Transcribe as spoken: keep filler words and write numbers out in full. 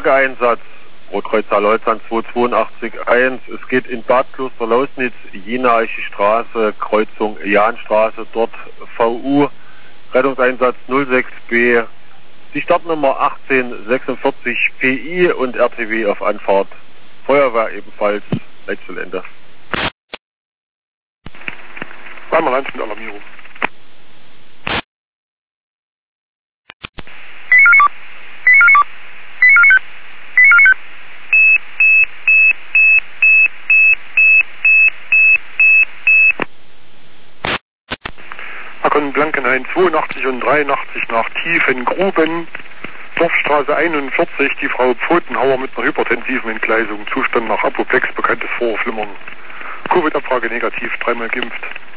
Bergeeinsatz, Rotkreuz Saarleutsland zwei zwei acht eins. Es geht in Bad Kloster-Lausnitz, Jena-Eiche Straße, Kreuzung Jahnstraße, dort V U, Rettungseinsatz null sechs B, die Startnummer achtzehn sechsundvierzig P I und R T W auf Anfahrt. Feuerwehr ebenfalls, Leitstellende. Zweimal eins mit Alarmierung. Akkon Blankenhain zweiundachtzig und dreiundachtzig nach Tiefengruben, Dorfstraße einundvierzig, die Frau Pfotenhauer mit einer hypertensiven Entgleisung, Zustand nach Apoplex, bekanntes Vorflimmern. Covid-Abfrage negativ, dreimal geimpft.